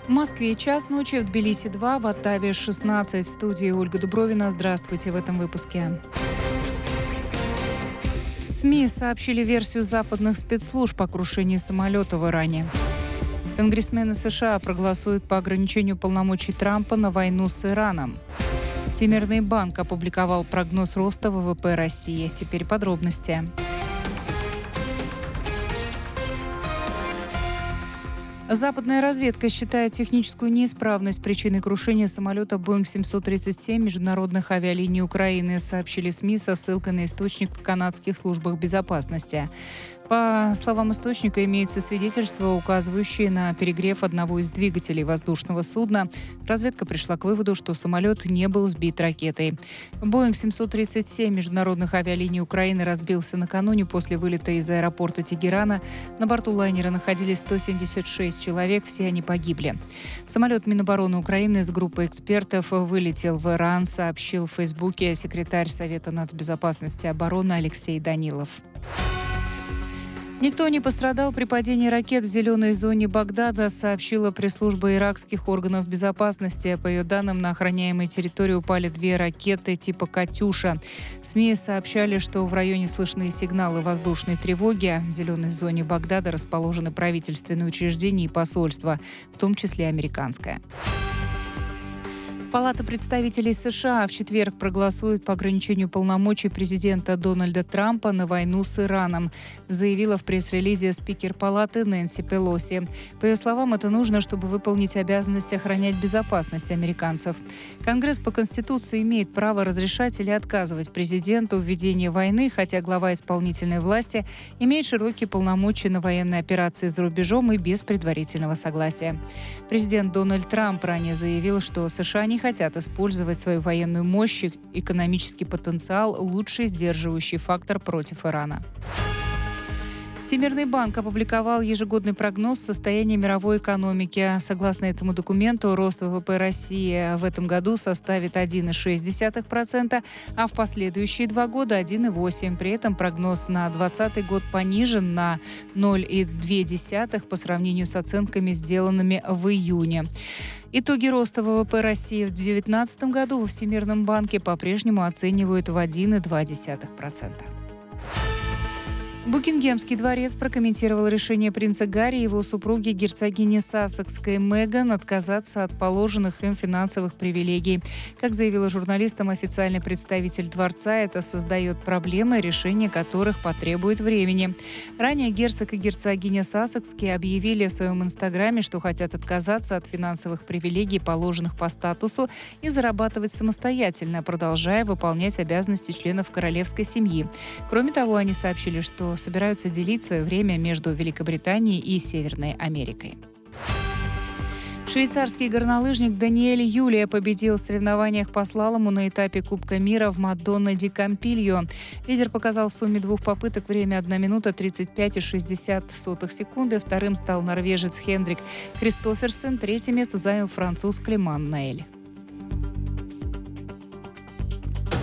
В Москве час ночи, в Тбилиси 2, в Оттаве 16. В студии Ольга Дубровина. Здравствуйте в этом выпуске. СМИ сообщили версию западных спецслужб о крушении самолета в Иране. Конгрессмены США проголосуют по ограничению полномочий Трампа на войну с Ираном. Всемирный банк опубликовал прогноз роста ВВП России. Теперь подробности. Западная разведка считает техническую неисправность причиной крушения самолета Boeing 737 международных авиалиний Украины, сообщили СМИ со ссылкой на источник в канадских службах безопасности. По словам источника, имеются свидетельства, указывающие на перегрев одного из двигателей воздушного судна. Разведка пришла к выводу, что самолет не был сбит ракетой. Boeing 737 международных авиалиний Украины разбился накануне после вылета из аэропорта Тегерана. На борту лайнера находились 176 человек, все они погибли. Самолет Минобороны Украины с группой экспертов вылетел в Иран, сообщил в Фейсбуке секретарь Совета нацбезопасности и обороны Алексей Данилов. Никто не пострадал при падении ракет в зеленой зоне Багдада, сообщила пресс-служба иракских органов безопасности. По ее данным, на охраняемой территории упали 2 ракеты типа «Катюша». СМИ сообщали, что в районе слышны сигналы воздушной тревоги. В зеленой зоне Багдада расположены правительственные учреждения и посольства, в том числе американское. Палата представителей США в четверг проголосует по ограничению полномочий президента Дональда Трампа на войну с Ираном, заявила в пресс-релизе спикер Палаты Нэнси Пелоси. По ее словам, это нужно, чтобы выполнить обязанность охранять безопасность американцев. Конгресс по Конституции имеет право разрешать или отказывать президенту в ведении войны, хотя глава исполнительной власти имеет широкие полномочия на военные операции за рубежом и без предварительного согласия. Президент Дональд Трамп ранее заявил, что США не хотят использовать свою военную мощь и экономический потенциал, лучший сдерживающий фактор против Ирана. Всемирный банк опубликовал ежегодный прогноз состояния мировой экономики. Согласно этому документу, рост ВВП России в этом году составит 1,6%, а в последующие 2 года 1,8%. При этом прогноз на 2020 год понижен на 0,2% по сравнению с оценками, сделанными в июне. Итоги роста ВВП России в 2019 году во Всемирном банке по-прежнему оценивают в 1,2%. Букингемский дворец прокомментировал решение принца Гарри и его супруги герцогини Сассекской Меган отказаться от положенных им финансовых привилегий. Как заявила журналистам официальный представитель дворца, это создает проблемы, решение которых потребует времени. Ранее герцог и герцогиня Сассекские объявили в своем инстаграме, что хотят отказаться от финансовых привилегий, положенных по статусу, и зарабатывать самостоятельно, продолжая выполнять обязанности членов королевской семьи. Кроме того, они сообщили, что собираются делить свое время между Великобританией и Северной Америкой. Швейцарский горнолыжник Даниэль Юлия победил в соревнованиях по слалому на этапе Кубка мира в Мадонна-ди-Кампильо. Лидер показал в сумме 2 попыток время 1 минута 35,60 секунды. Вторым стал норвежец Хендрик Кристоферсен. Третье место занял француз Климан Наэль.